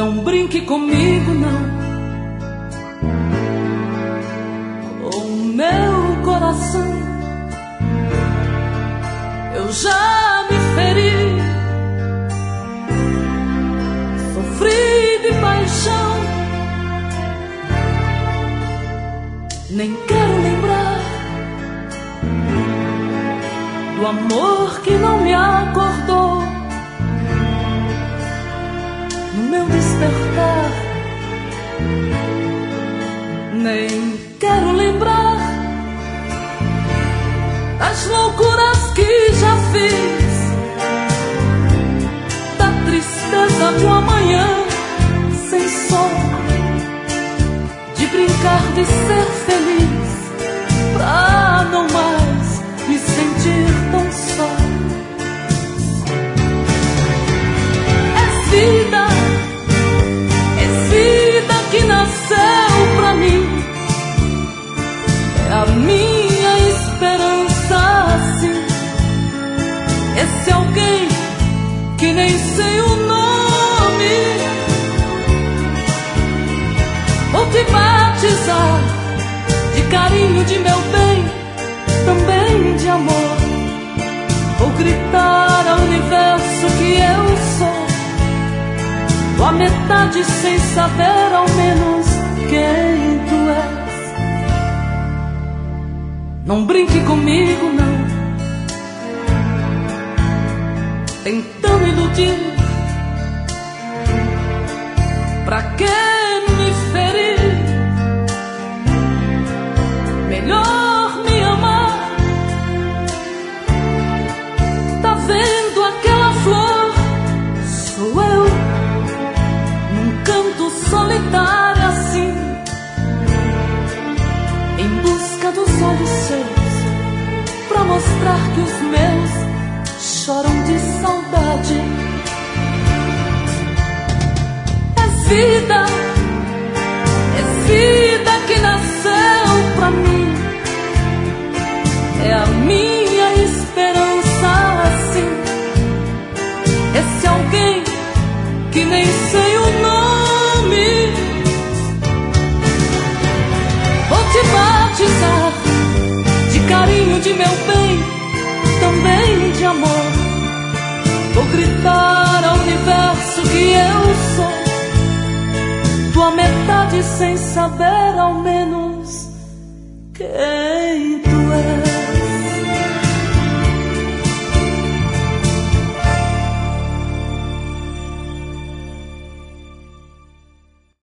Não brinque comigo, não. Com o meu coração eu já me feri, sofri de paixão. Nem quero lembrar do amor que não me acordou no meu despertar. Nem quero lembrar das loucuras que já fiz, da tristeza do amanhã sem sol, de brincar de ser feliz pra não mais me sentir tão só. É vida que nasceu pra mim, é a minha esperança, sim. Esse alguém que nem sei o nome, vou te batizar de carinho, de meu bem, também de amor. Vou gritar ao universo que eu sou tua metade, sem saber ao menos quem tu és. Não brinque comigo, não, tentando iludir. Pra que me ferir? Melhor me amar. Tá vendo aquela flor? Sou eu, num canto solitário assim, em busca dos olhos seus, pra mostrar que os meus choram de saudade. É vida que nasceu pra mim, é a minha esperança, assim. Esse alguém que nem sei o nome, vou te batizar de carinho, de meu bem, também de amor. Vou gritar ao universo que eu sou tua metade, sem saber ao menos quem